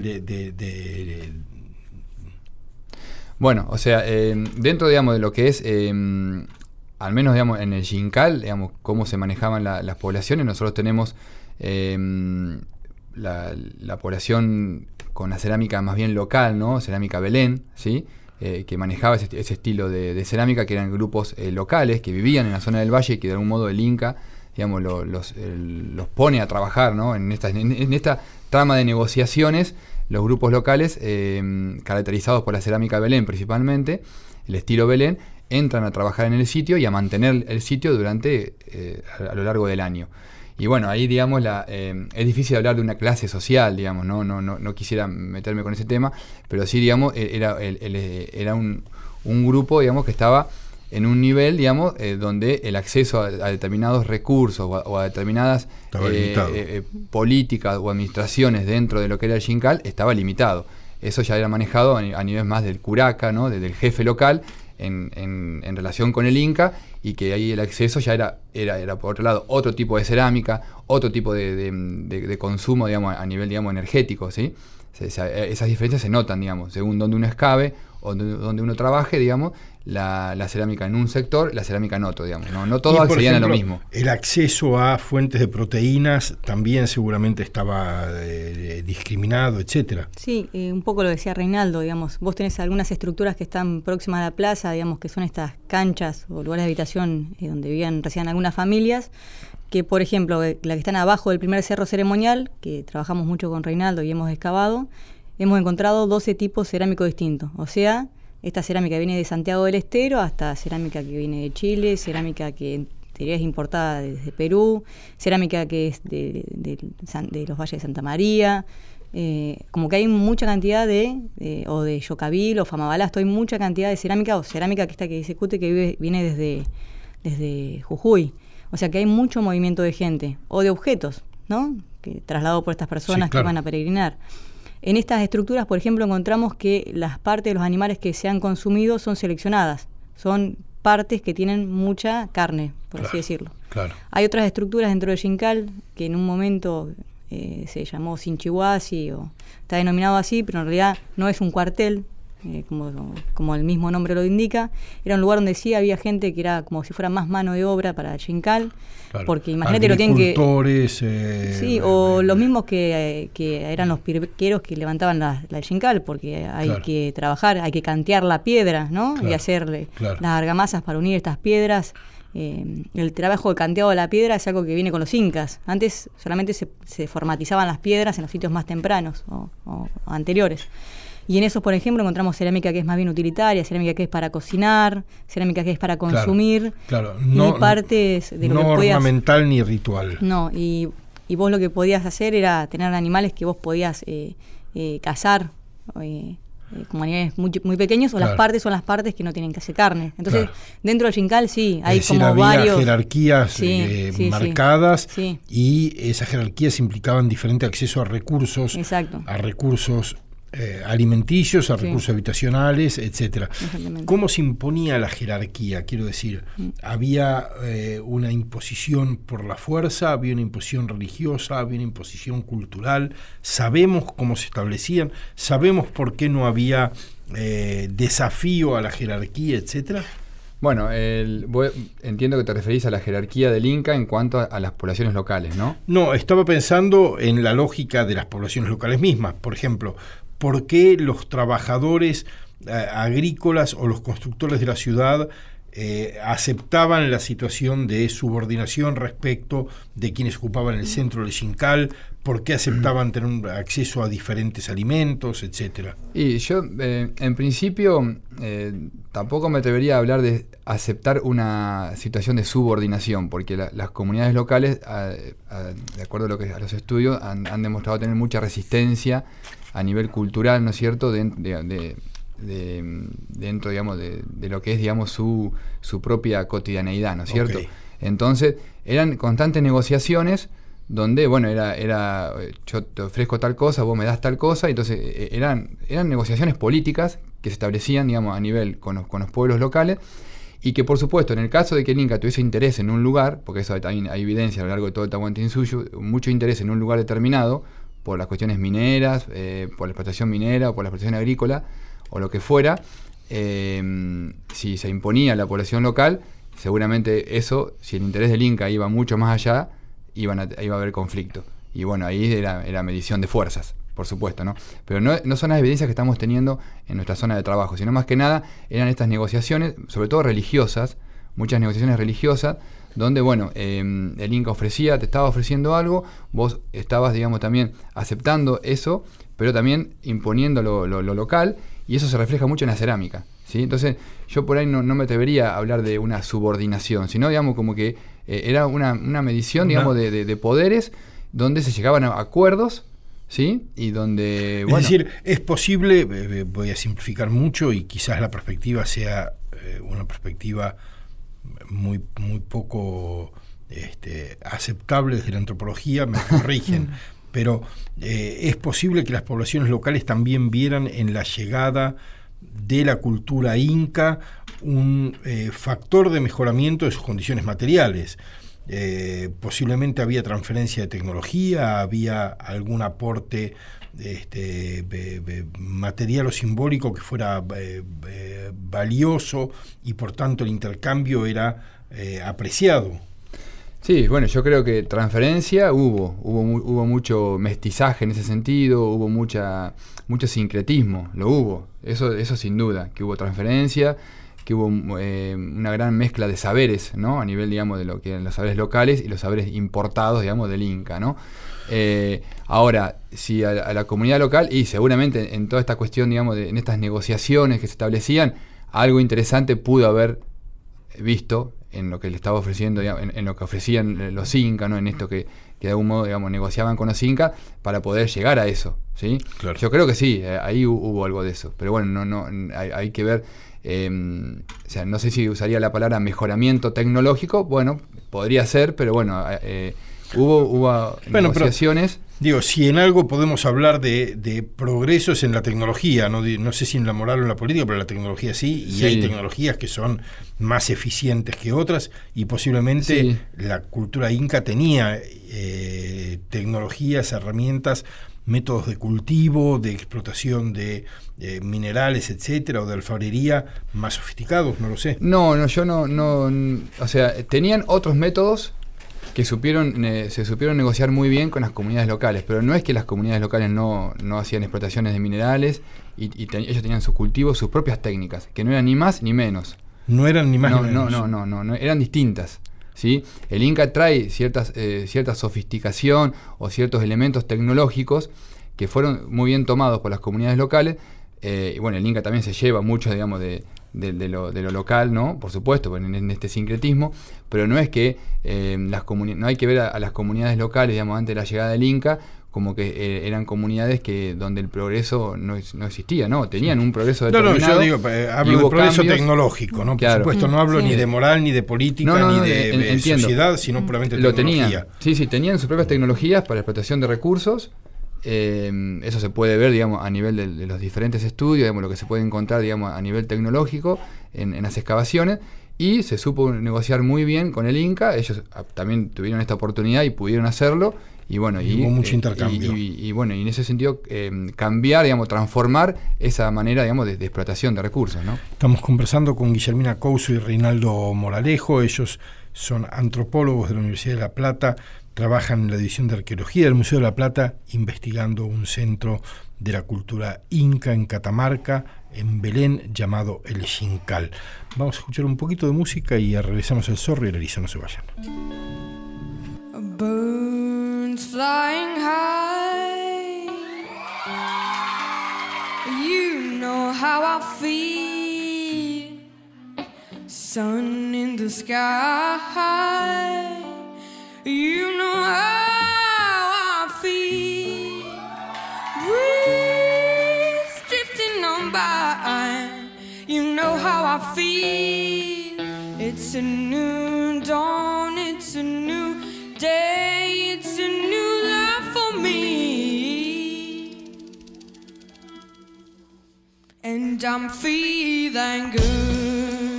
Bueno, o sea, dentro, digamos, de lo que es, al menos, digamos, en el Xincal, digamos, cómo se manejaban las poblaciones, nosotros tenemos la población con la cerámica más bien local, ¿no? Cerámica Belén, ¿sí? Que manejaba ese estilo de cerámica, que eran grupos locales que vivían en la zona del valle y que de algún modo el Inca, digamos, los pone a trabajar, ¿no? En esta trama de negociaciones, los grupos locales, caracterizados por la cerámica Belén principalmente, el estilo Belén, entran a trabajar en el sitio y a mantener el sitio durante a lo largo del año. Y bueno, ahí, digamos, es difícil hablar de una clase social, digamos, no quisiera meterme con ese tema, pero sí, digamos, era un grupo, digamos, que estaba en un nivel, digamos, donde el acceso a determinados recursos o a determinadas políticas o administraciones dentro de lo que era el Xincal estaba limitado. Eso ya era manejado a nivel más del curaca, ¿no? Del jefe local, en relación con el Inca, y que ahí el acceso ya era por otro lado otro tipo de cerámica, otro tipo de consumo, digamos, a nivel, digamos, energético, ¿sí? Esas diferencias se notan, digamos, según donde uno escabe o donde uno trabaje, digamos, la cerámica en un sector, la cerámica en otro, digamos, no todos accedían a lo mismo. El acceso a fuentes de proteínas también seguramente estaba discriminado, etcétera. Sí, un poco lo decía Reinaldo, digamos, vos tenés algunas estructuras que están próximas a la plaza, digamos, que son estas canchas o lugares de habitación donde residían algunas familias, que por ejemplo, la que están abajo del primer cerro ceremonial, que trabajamos mucho con Reinaldo y hemos excavado, hemos encontrado 12 tipos cerámicos distintos, o sea, esta cerámica viene de Santiago del Estero hasta cerámica que viene de Chile, cerámica que en teoría es importada desde Perú, cerámica que es de los valles de Santa María, como que hay mucha cantidad o de Yocabil o Famabalasto, hay mucha cantidad de cerámica, o cerámica que se ejecute que viene desde Jujuy. O sea que hay mucho movimiento de gente, o de objetos, ¿no? Que trasladado por estas personas, sí, claro, que van a peregrinar. En estas estructuras, por ejemplo, encontramos que las partes de los animales que se han consumido son seleccionadas. Son partes que tienen mucha carne, por así decirlo. Claro. Hay otras estructuras dentro del Xincal que en un momento se llamó Sinchihuasi, o está denominado así, pero en realidad no es un cuartel, como el mismo nombre lo indica. Era un lugar donde sí había gente que era como si fuera más mano de obra para el Xincal. Claro. Porque imagínate lo tienen que... sí, o los mismos que eran los pirqueros que levantaban la Xincal, porque hay claro, que trabajar, hay que cantear la piedra, ¿no? Claro, y hacerle las argamasas para unir estas piedras. El trabajo de canteado de la piedra es algo que viene con los incas. Antes solamente se formatizaban las piedras en los sitios más tempranos o anteriores. Y en eso, por ejemplo, encontramos cerámica que es más bien utilitaria, cerámica que es para cocinar, cerámica que es para consumir, claro, y partes de lo no que podías... ornamental ni ritual. No, y vos lo que podías hacer era tener animales que vos podías cazar, como animales muy pequeños, o claro, las partes son las partes que no tienen que hacer carne. Entonces, claro, dentro del Xincal sí, hay como había varios... jerarquías marcadas, sí, y esas jerarquías implicaban diferente acceso a recursos, exacto, a recursos alimenticios, a recursos habitacionales, etcétera. ¿Cómo se imponía la jerarquía? Quiero decir, ¿había una imposición por la fuerza? ¿Había una imposición religiosa? ¿Había una imposición cultural? ¿Sabemos cómo se establecían? ¿Sabemos por qué no había desafío a la jerarquía, etcétera? Bueno, entiendo que te referís a la jerarquía del Inca en cuanto a las poblaciones locales, ¿no? No, estaba pensando en la lógica de las poblaciones locales mismas. Por ejemplo, ¿por qué los trabajadores agrícolas o los constructores de la ciudad aceptaban la situación de subordinación respecto de quienes ocupaban el centro del Xincal, por qué aceptaban tener acceso a diferentes alimentos, etcétera. Y yo, en principio, tampoco me atrevería a hablar de aceptar una situación de subordinación, porque las comunidades locales, de acuerdo a los estudios, han demostrado tener mucha resistencia a nivel cultural, ¿no es cierto?, dentro, digamos, de lo que es, digamos, su propia cotidianeidad, ¿no es cierto? Okay. Entonces, eran constantes negociaciones donde, bueno, era yo te ofrezco tal cosa, vos me das tal cosa, entonces eran negociaciones políticas que se establecían, digamos, a nivel con los pueblos locales, y que, por supuesto, en el caso de que el Inca tuviese interés en un lugar, porque eso también hay evidencia a lo largo de todo el Tahuantinsuyo, mucho interés en un lugar determinado, por las cuestiones mineras, por la explotación minera o por la explotación agrícola, o lo que fuera, si se imponía a la población local, seguramente eso, si el interés del Inca iba mucho más allá, iba a haber conflicto. Y bueno, ahí era medición de fuerzas, por supuesto, ¿no? Pero no son las evidencias que estamos teniendo en nuestra zona de trabajo, sino más que nada eran estas negociaciones, sobre todo religiosas, muchas negociaciones religiosas, donde, bueno, el Inca te estaba ofreciendo algo, vos estabas, digamos, también aceptando eso, pero también imponiendo lo local, y eso se refleja mucho en la cerámica, ¿sí? Entonces, yo por ahí no me atrevería a hablar de una subordinación, sino, digamos, como que era una medición, digamos, de poderes, donde se llegaban a acuerdos, ¿sí? Y donde, bueno... Es decir, es posible, voy a simplificar mucho, y quizás la perspectiva sea una perspectiva muy poco aceptable desde la antropología, me corrigen, pero es posible que las poblaciones locales también vieran en la llegada de la cultura inca un factor de mejoramiento de sus condiciones materiales. Posiblemente había transferencia de tecnología, había algún aporte material o simbólico que fuera valioso, y por tanto el intercambio era apreciado. Sí, bueno, yo creo que transferencia hubo mucho mestizaje en ese sentido, hubo mucho sincretismo, lo hubo, eso sin duda, que hubo transferencia, que hubo una gran mezcla de saberes, ¿no? A nivel, digamos, de lo que eran los saberes locales y los saberes importados, digamos, del Inca, ¿no? Ahora, si a la comunidad local, y seguramente en toda esta cuestión, digamos, en estas negociaciones que se establecían, algo interesante pudo haber visto en lo que le estaba ofreciendo, digamos, en lo que ofrecían los Incas, ¿no? En esto que de algún modo, digamos, negociaban con los Incas para poder llegar a eso, ¿sí? Claro. Yo creo que sí, ahí hubo algo de eso, pero bueno, no hay que ver. O sea, no sé si usaría la palabra mejoramiento tecnológico, bueno, podría ser, pero bueno, hubo negociaciones. Pero, digo, si en algo podemos hablar de progresos en la tecnología, no sé si en la moral o en la política, pero en la tecnología sí, y sí. Hay tecnologías que son más eficientes que otras, y posiblemente sí. La cultura inca tenía tecnologías, herramientas, métodos de cultivo, de explotación de minerales, etcétera, o de alfarería más sofisticados, no lo sé. No, o sea, tenían otros métodos que se supieron negociar muy bien con las comunidades locales, pero no es que las comunidades locales no hacían explotaciones de minerales y ellos tenían sus cultivos, sus propias técnicas, que no eran ni más ni menos. No eran ni más ni menos. No, eran distintas. ¿Sí? El Inca trae cierta sofisticación o ciertos elementos tecnológicos que fueron muy bien tomados por las comunidades locales, y bueno, el Inca también se lleva mucho, digamos, de lo local, ¿no? Por supuesto, en este sincretismo, pero no es que no hay que ver a las comunidades locales, digamos, antes de la llegada del Inca, como que eran comunidades donde el progreso no existía, ¿no? Tenían un progreso determinado. Yo digo, hablo de progreso cambios tecnológico, ¿no? Claro. Por supuesto, no hablo ni de moral, ni de política, ni de sociedad, sino puramente lo tecnología. Sí, tenían sus propias tecnologías para la explotación de recursos. Eso se puede ver, digamos, a nivel de los diferentes estudios, digamos, lo que se puede encontrar, digamos, a nivel tecnológico en las excavaciones, y se supo negociar muy bien con el Inca. Ellos también tuvieron esta oportunidad y pudieron hacerlo. Y bueno, hubo mucho intercambio. Y bueno, y en ese sentido cambiar, digamos, transformar esa manera, digamos, de explotación de recursos, ¿no? Estamos conversando con Guillermina Couso y Reinaldo Moralejo. Ellos son antropólogos de la Universidad de La Plata, trabajan en la división de arqueología del Museo de La Plata, investigando un centro de la cultura inca en Catamarca, en Belén llamado El Xincal. Vamos a escuchar un poquito de música y regresamos al Zorro y el Erizo, no se vayan. Birds flying high, you know how I feel. Sun in the sky, you know how I feel. Breeze drifting on by, you know how I feel. It's a new dawn, it's a new day, it's a new life for me, and I'm feeling good.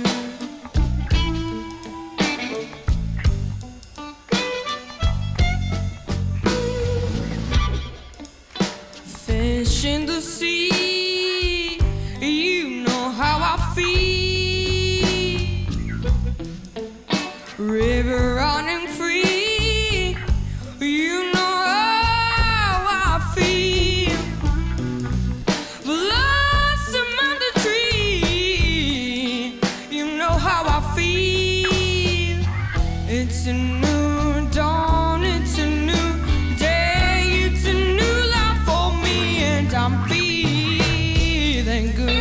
Fish in the sea, you know how I feel. River running free, you know how I feel. Blossom on the tree, you know how I feel. It's a new dawn, it's a new day, it's a new life for me, and I'm feeling good.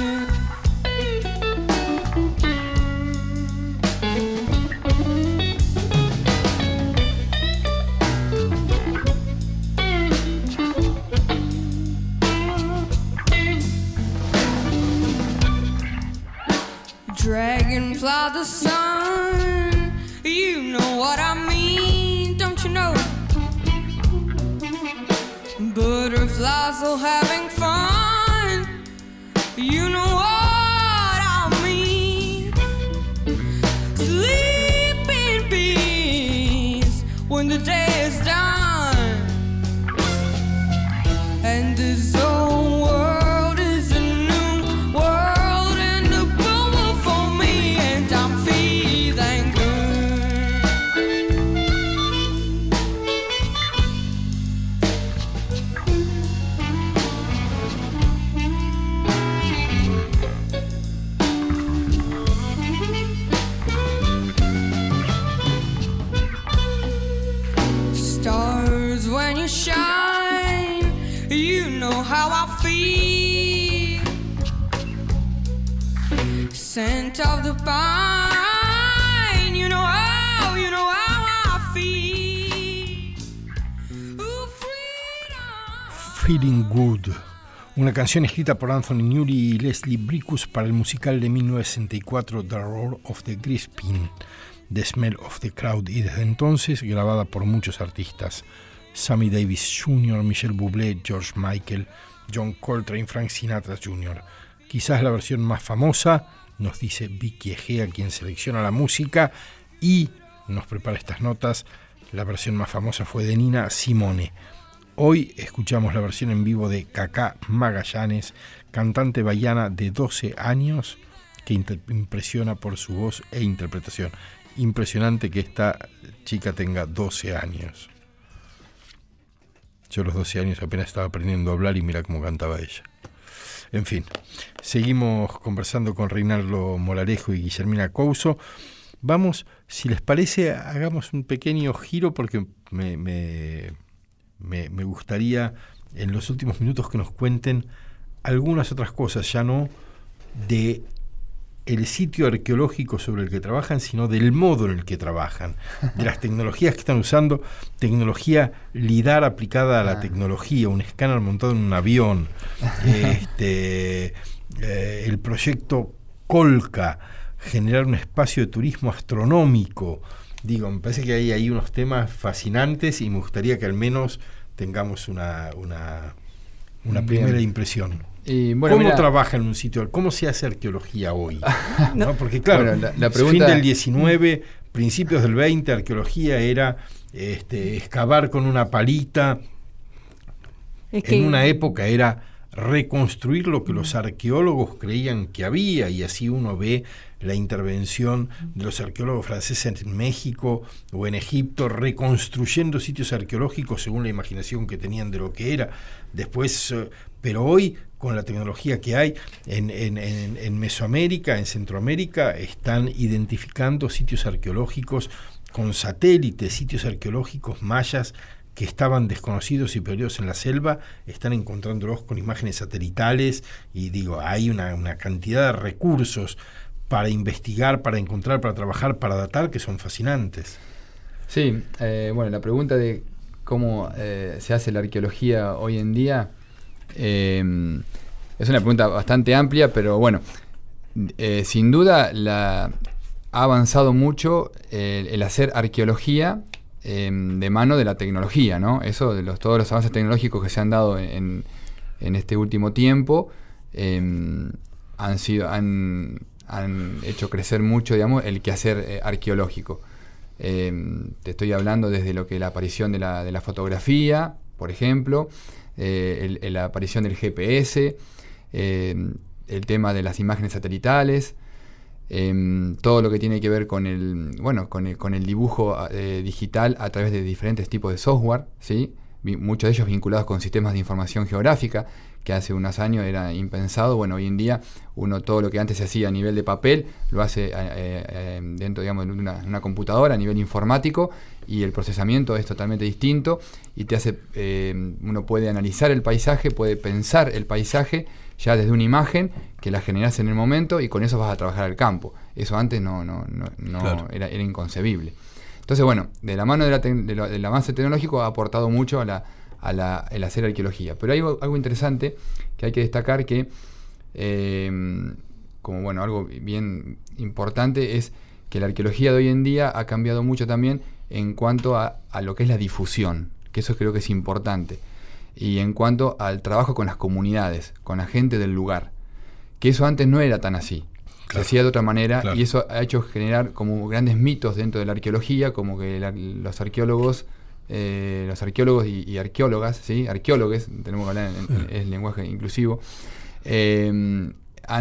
Dragonfly the sun, you know what I mean, don't you know? Butterflies all having fun, you know what I mean. Sleeping bees when the day is done, and this old world is a new world and a bubble for me, and I'm feeling good. Stars when you shine, you know how I feel. Scent of the pine, you know how I feel. Ooh, freedom. Feeling Good, una canción escrita por Anthony Newley y Leslie Bricus para el musical de 1964 The Roar of the Grispin, The Smell of the Crowd, y desde entonces grabada por muchos artistas: Sammy Davis Jr., Michel Bublé, George Michael, John Coltrane, Frank Sinatra Jr. Quizás la versión más famosa, nos dice Vicky Egea, quien selecciona la música y nos prepara estas notas, la versión más famosa fue de Nina Simone. Hoy escuchamos la versión en vivo de Cacá Magallanes, cantante bahiana de 12 años que impresiona por su voz e interpretación. Impresionante que esta chica tenga 12 años. Yo a los 12 años apenas estaba aprendiendo a hablar y mira cómo cantaba ella. En fin, seguimos conversando con Reinaldo Molarejo y Guillermina Couso. Vamos, si les parece, hagamos un pequeño giro porque me gustaría en los últimos minutos que nos cuenten algunas otras cosas, ya no de el sitio arqueológico sobre el que trabajan, sino del modo en el que trabajan, de las tecnologías que están usando, tecnología LIDAR aplicada a la tecnología, un escáner montado en un avión, el proyecto Colca, generar un espacio de turismo astronómico. Digo, me parece que hay ahí unos temas fascinantes y me gustaría que al menos tengamos una primera impresión. Y bueno, ¿Cómo mira, trabaja en un sitio? ¿Cómo se hace arqueología hoy? ¿No? Porque claro, bueno, la pregunta... fin del 19, principios del 20, arqueología era excavar con una palita. En una época era reconstruir lo que los arqueólogos creían que había, y así uno ve la intervención de los arqueólogos franceses en México o en Egipto, reconstruyendo sitios arqueológicos según la imaginación que tenían de lo que era. Después, pero hoy, con la tecnología que hay en Mesoamérica, en Centroamérica, están identificando sitios arqueológicos con satélites, sitios arqueológicos mayas que estaban desconocidos y perdidos en la selva, están encontrándolos con imágenes satelitales, y digo, hay una cantidad de recursos para investigar, para encontrar, para trabajar, para datar, que son fascinantes. Sí, bueno, la pregunta de cómo se hace la arqueología hoy en día es una pregunta bastante amplia, pero bueno, sin duda ha avanzado mucho el hacer arqueología de mano de la tecnología, ¿no? Eso, todos los avances tecnológicos que se han dado en este último tiempo han hecho crecer mucho, digamos, el quehacer arqueológico. Te estoy hablando desde lo que la aparición de la fotografía, por ejemplo, la aparición del GPS, el tema de las imágenes satelitales, todo lo que tiene que ver con el dibujo digital a través de diferentes tipos de software, ¿sí? Muchos de ellos vinculados con sistemas de información geográfica, que hace unos años era impensado. Bueno, hoy en día todo lo que antes se hacía a nivel de papel lo hace dentro, digamos, de una computadora a nivel informático, y el procesamiento es totalmente distinto, y te hace uno puede analizar el paisaje, puede pensar el paisaje ya desde una imagen que la generas en el momento, y con eso vas a trabajar al campo. Eso antes no claro, era inconcebible. Entonces, bueno, de la mano del avance tecnológico ha aportado mucho el hacer arqueología. Pero hay algo interesante que hay que destacar, que como bueno, algo bien importante es que la arqueología de hoy en día ha cambiado mucho también en cuanto a lo que es la difusión, que eso creo que es importante, y en cuanto al trabajo con las comunidades, con la gente del lugar, que eso antes no era tan así. Claro. Se hacía de otra manera, claro. Y eso ha hecho generar como grandes mitos dentro de la arqueología, como que los arqueólogos y arqueólogas, ¿sí? Arqueólogos, tenemos que hablar en lenguaje inclusivo, lo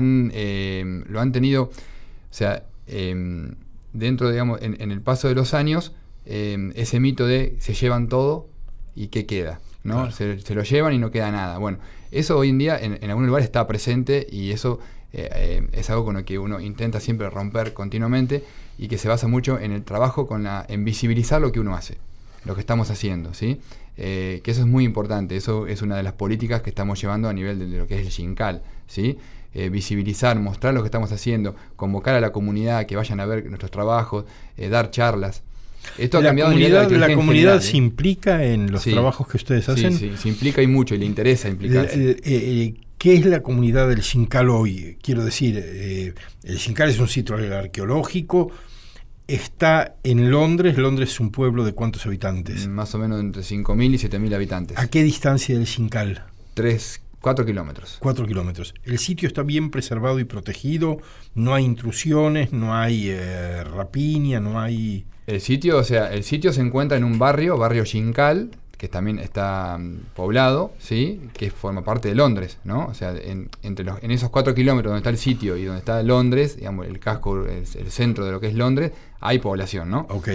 han tenido, o sea, dentro, digamos, en el paso de los años, ese mito de se llevan todo y qué queda, ¿no? Claro. Se lo llevan y no queda nada. Bueno, eso hoy en día en algunos lugares está presente, y eso es algo con lo que uno intenta siempre romper continuamente, y que se basa mucho en el trabajo en visibilizar lo que uno hace, lo que estamos haciendo, ¿sí? Que eso es muy importante. Eso es una de las políticas que estamos llevando a nivel de lo que es el Xincal, ¿sí? Visibilizar, mostrar lo que estamos haciendo, convocar a la comunidad a que vayan a ver nuestros trabajos, dar charlas. Esto ha cambiado la comunidad general, ¿se implica en los trabajos que ustedes hacen? Sí, se implica, y mucho, y le interesa implicarse. ¿Qué es la comunidad del Xincal hoy? Quiero decir, el Xincal es un sitio arqueológico, está en Londres. Londres es un pueblo de ¿cuántos habitantes? Más o menos entre 5.000 y 7.000 habitantes. ¿A qué distancia del Xincal? 4 kilómetros. 4 kilómetros. El sitio está bien preservado y protegido, no hay intrusiones, no hay rapiña, no hay... El sitio se encuentra en un barrio Xincal, que también está poblado, ¿sí? Que forma parte de Londres, ¿no? O sea, en esos 4 kilómetros donde está el sitio y donde está Londres, digamos, el casco, el centro de lo que es Londres, hay población, ¿no? Ok.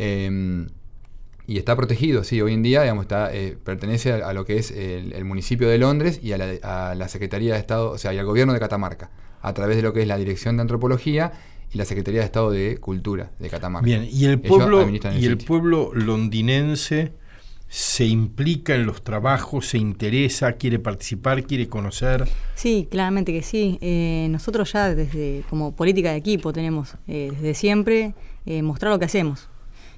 Y está protegido, sí, hoy en día, digamos, pertenece a lo que es el municipio de Londres y a la Secretaría de Estado, o sea, y al gobierno de Catamarca, a través de lo que es la Dirección de Antropología y la Secretaría de Estado de Cultura de Catamarca. Bien, y el pueblo londinense se implica en los trabajos, se interesa, quiere participar, quiere conocer. Sí, claramente que sí. Nosotros ya como política de equipo tenemos desde siempre mostrar lo que hacemos.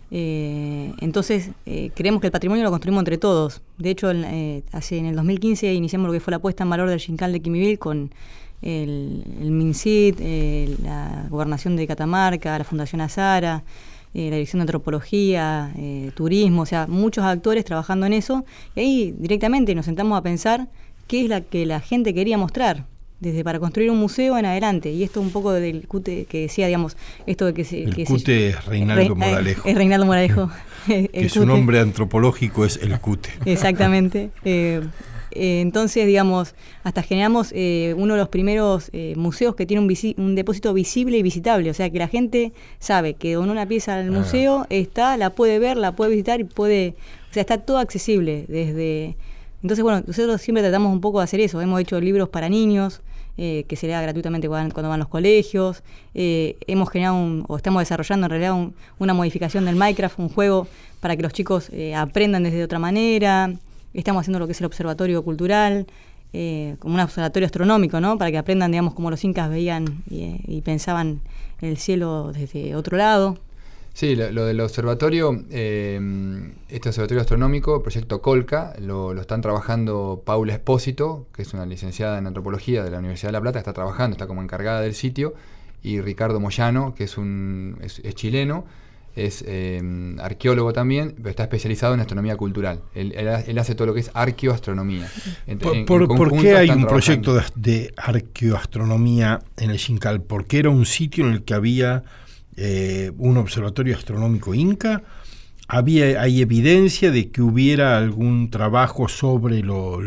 Entonces creemos que el patrimonio lo construimos entre todos. De hecho, en el 2015 iniciamos lo que fue la puesta en valor del Xincal de Quimivil con el MinSit, la Gobernación de Catamarca, la Fundación Azara, la Dirección de Antropología, Turismo, o sea, muchos actores trabajando en eso, y ahí directamente nos sentamos a pensar qué es la que la gente quería mostrar, desde para construir un museo en adelante, y esto un poco del CUTE que decía, digamos, esto de que el CUTE es Reinaldo Moralejo. Es Reinaldo Moralejo. Que su nombre antropológico es el CUTE. Exactamente. Entonces, digamos, hasta generamos uno de los primeros museos que tiene un depósito visible y visitable. O sea, que la gente sabe que con una pieza del museo está, la puede ver, la puede visitar y puede... O sea, está todo accesible desde... Entonces, bueno, nosotros siempre tratamos un poco de hacer eso. Hemos hecho libros para niños, que se lea gratuitamente cuando van a los colegios. Hemos generado o estamos desarrollando en realidad una modificación del Minecraft, un juego para que los chicos aprendan desde otra manera. Estamos haciendo lo que es el observatorio cultural, como un observatorio astronómico, ¿no? Para que aprendan, digamos, cómo los incas veían y pensaban el cielo desde otro lado. Sí, lo del observatorio, este observatorio astronómico, el proyecto Colca, lo están trabajando Paula Espósito, que es una licenciada en antropología de la Universidad de La Plata, está como encargada del sitio, y Ricardo Moyano, que es chileno, es arqueólogo también, pero está especializado en astronomía cultural. Él hace todo lo que es arqueoastronomía. ¿Por qué hay un proyecto de arqueoastronomía en el Xincal? ¿Por qué era un sitio en el que había un observatorio astronómico inca? ¿Hay evidencia de que hubiera algún trabajo sobre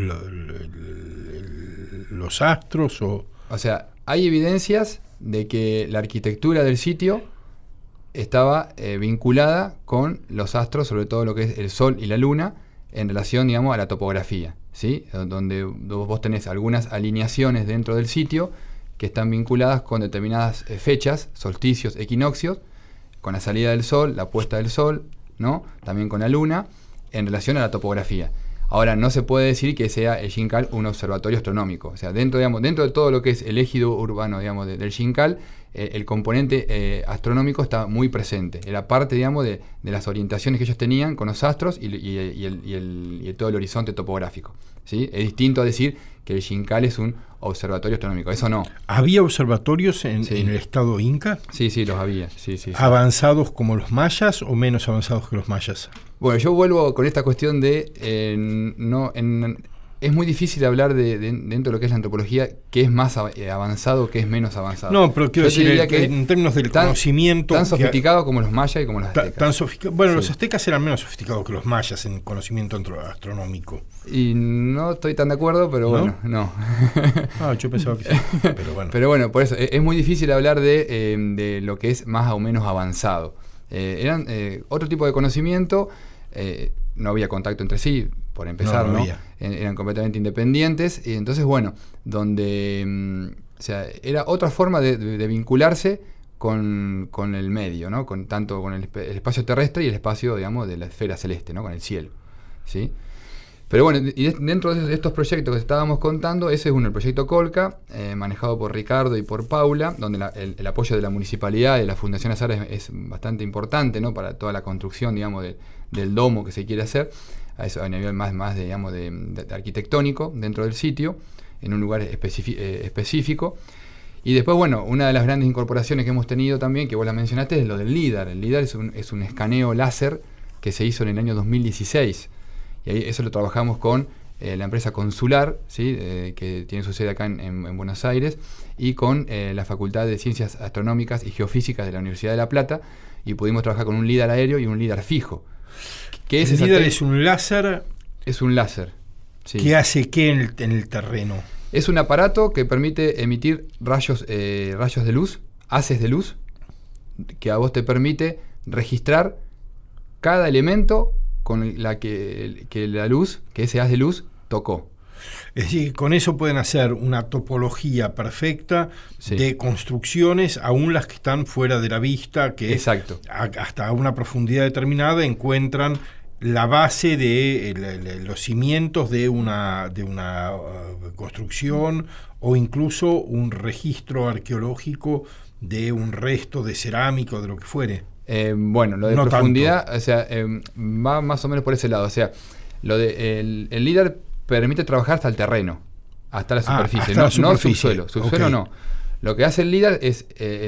los astros? O sea, hay evidencias de que la arquitectura del sitio estaba vinculada con los astros, sobre todo lo que es el Sol y la Luna, en relación, digamos, a la topografía, ¿sí? Donde vos tenés algunas alineaciones dentro del sitio que están vinculadas con determinadas fechas, solsticios, equinoccios, con la salida del Sol, la puesta del Sol, ¿no? También con la Luna, en relación a la topografía. Ahora, no se puede decir que sea el Xincal un observatorio astronómico. O sea, dentro de todo lo que es el ejido urbano, digamos, del Xincal, el componente astronómico está muy presente. Era parte, digamos, de las orientaciones que ellos tenían con los astros y todo el horizonte topográfico, ¿sí? Es distinto a decir que el Xincal es un observatorio astronómico. Eso no. ¿Había observatorios en el estado inca? Sí, los había. Sí. ¿Avanzados como los mayas o menos avanzados que los mayas? Bueno, yo vuelvo con esta cuestión de... es muy difícil hablar dentro de lo que es la antropología, qué es más avanzado, qué es menos avanzado. No, pero quiero decir, en términos del conocimiento... Tan sofisticado como los mayas y como los aztecas. Los aztecas eran menos sofisticados que los mayas en conocimiento astronómico. Y no estoy tan de acuerdo, pero bueno, no. Yo pensaba que sí, pero bueno. Pero bueno, por eso, es muy difícil hablar de lo que es más o menos avanzado. Eran otro tipo de conocimiento, no había contacto entre sí, por empezar, ¿no? Eran completamente independientes, y entonces, bueno, donde era otra forma de vincularse con el medio, ¿no? Tanto con el espacio terrestre y el espacio, digamos, de la esfera celeste, ¿no? Con el cielo, ¿sí? Pero bueno, y dentro de estos proyectos que estábamos contando, ese es uno, el proyecto Colca, manejado por Ricardo y por Paula, donde el apoyo de la municipalidad y de la Fundación Azar es bastante importante, ¿no? Para toda la construcción, digamos, del domo que se quiere hacer, a nivel más digamos, de arquitectónico dentro del sitio, en un lugar específico. Y después, bueno, una de las grandes incorporaciones que hemos tenido también, que vos la mencionaste, es lo del LIDAR. El LIDAR es un escaneo láser que se hizo en el año 2016. Y ahí eso lo trabajamos con la empresa Consular, ¿sí? Que tiene su sede acá en Buenos Aires, y con la Facultad de Ciencias Astronómicas y Geofísicas de la Universidad de La Plata, y pudimos trabajar con un LIDAR aéreo y un LIDAR fijo. ¿El LIDAR es un láser? Es un láser. Sí. ¿Qué hace qué en el terreno? Es un aparato que permite emitir rayos de luz, haces de luz, que a vos te permite registrar cada elemento con la que la luz, que ese haz de luz, tocó. Es decir, con eso pueden hacer una topología perfecta de construcciones, aún las que están fuera de la vista, que exacto. Hasta una profundidad determinada encuentran la base de los cimientos de una construcción, o incluso un registro arqueológico de un resto de cerámica o de lo que fuere. Bueno, lo de no profundidad, tanto. O sea, va más o menos por ese lado. O sea, lo de el LIDAR permite trabajar hasta el terreno, hasta la superficie, no subsuelo. Subsuelo no. Lo que hace el LIDAR es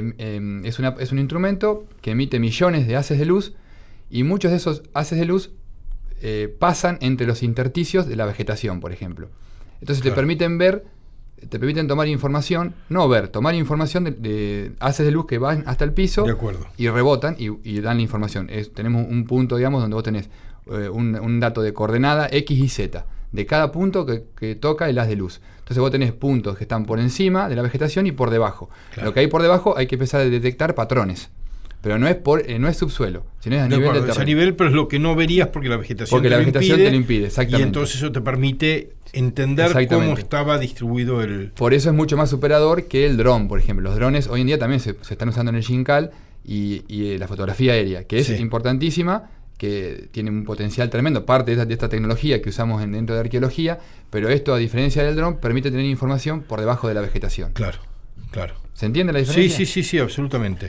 un instrumento que emite millones de haces de luz, y muchos de esos haces de luz pasan entre los intersticios de la vegetación, por ejemplo. Entonces te permiten tomar información, tomar información de haces de luz que van hasta el piso, de acuerdo, y rebotan y dan la información. Tenemos un punto, digamos, donde vos tenés un dato de coordenada X y Z. de cada punto que toca el haz de luz. Entonces vos tenés puntos que están por encima de la vegetación y por debajo. Claro. Lo que hay por debajo hay que empezar a detectar patrones. Pero no es subsuelo, sino es a nivel del terreno. Es a nivel, pero es lo que no verías porque la vegetación, te lo impide, exactamente. Y entonces eso te permite entender cómo estaba distribuido el... Por eso es mucho más superador que el dron, por ejemplo. Los drones hoy en día también se están usando en el Xincal y la fotografía aérea, que es importantísima, que tiene un potencial tremendo, parte de esta tecnología que usamos dentro de arqueología, pero esto, a diferencia del dron, permite tener información por debajo de la vegetación. Claro. ¿Se entiende la diferencia? Sí, absolutamente.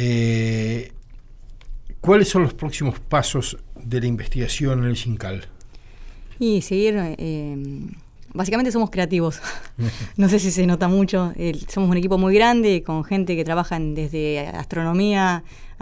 ¿Cuáles son los próximos pasos de la investigación en el Xincal? Y seguir... básicamente somos creativos. No sé si se nota mucho. Somos un equipo muy grande, con gente que trabaja desde astronomía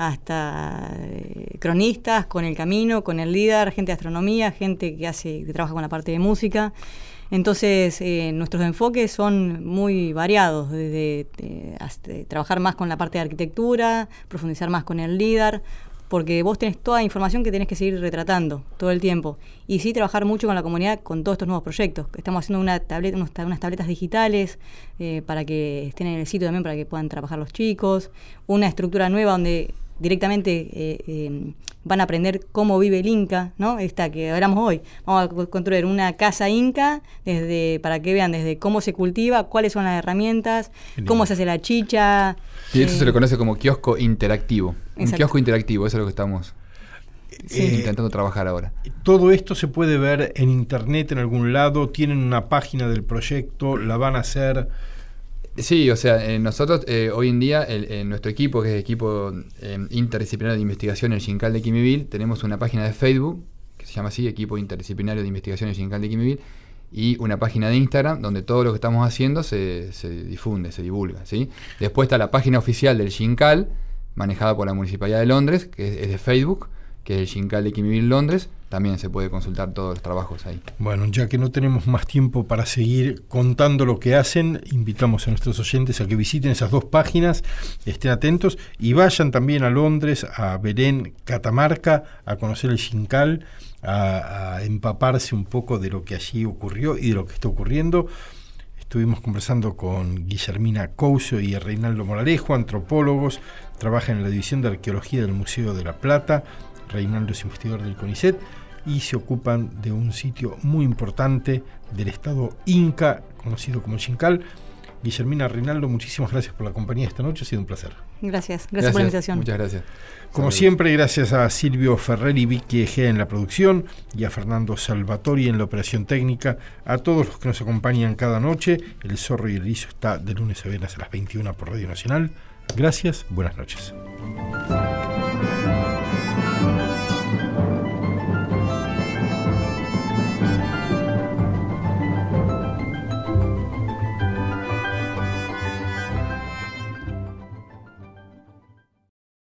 hasta cronistas, con el camino, con el LIDAR, gente de astronomía, gente que trabaja con la parte de música. Entonces, nuestros enfoques son muy variados, desde trabajar más con la parte de arquitectura, profundizar más con el LIDAR, porque vos tenés toda la información que tenés que seguir retratando todo el tiempo. Y sí trabajar mucho con la comunidad con todos estos nuevos proyectos. Estamos haciendo unas tabletas digitales para que estén en el sitio también, para que puedan trabajar los chicos. Una estructura nueva donde directamente van a aprender cómo vive el Inca, ¿no? Esta que hablamos hoy. Vamos a construir una casa Inca para que vean desde cómo se cultiva, cuáles son las herramientas, cómo se hace la chicha. Y eso se le conoce como kiosco interactivo. Un kiosco interactivo, eso es lo que estamos intentando trabajar ahora. Todo esto se puede ver en internet en algún lado, tienen una página del proyecto, la van a hacer... Sí, o sea, nosotros hoy en día, nuestro equipo, que es el equipo interdisciplinario de investigación en el Xincal de Quimivil, tenemos una página de Facebook, que se llama así, Equipo Interdisciplinario de Investigación en el Xincal de Quimivil, y una página de Instagram donde todo lo que estamos haciendo se difunde, se divulga, ¿sí? Después está la página oficial del Xincal, manejada por la Municipalidad de Londres, que es de Facebook, que es el Xincal de Quimivil Londres. También se puede consultar todos los trabajos ahí. Bueno, ya que no tenemos más tiempo para seguir contando lo que hacen, invitamos a nuestros oyentes a que visiten esas dos páginas, estén atentos y vayan también a Londres, a Belén, Catamarca, a conocer el Xincal, a empaparse un poco de lo que allí ocurrió y de lo que está ocurriendo. Estuvimos conversando con Guillermina Couso y Reinaldo Moralejo, antropólogos, trabajan en la División de Arqueología del Museo de La Plata. Reinaldo es investigador del CONICET y se ocupan de un sitio muy importante del estado Inca, conocido como el Xincal. Guillermina, Reinaldo, muchísimas gracias por la compañía esta noche, ha sido un placer. Gracias por la invitación. Muchas gracias. Como siempre, gracias a Silvio Ferrer y Vicky Egea en la producción y a Fernando Salvatori en la operación técnica, a todos los que nos acompañan cada noche. El Zorro y el Erizo está de lunes a viernes a las 21 por Radio Nacional. Gracias, buenas noches.